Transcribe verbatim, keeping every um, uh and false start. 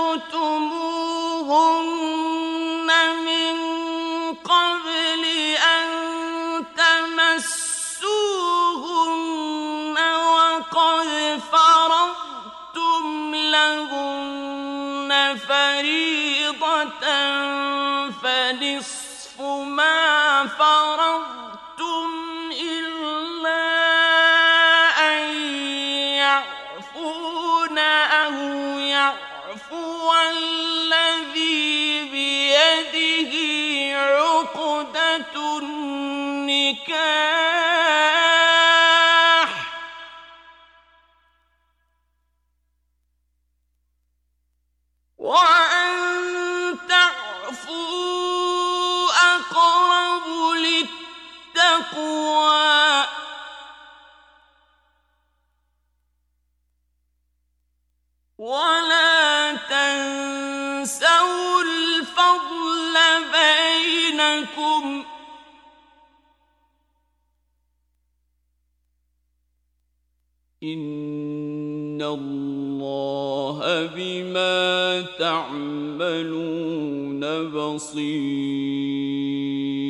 طلقتموهن من قبل أن تمسوهن وقد فرضتم لهن فريضة فنصف ما فرضتم إلا أن يعفون أو يعفو الذي بيده عقدة النكاح وأن تعفوا أقرب للتقوى ولا تنسوا الفضل بينكم إن الله بما تعملون بصير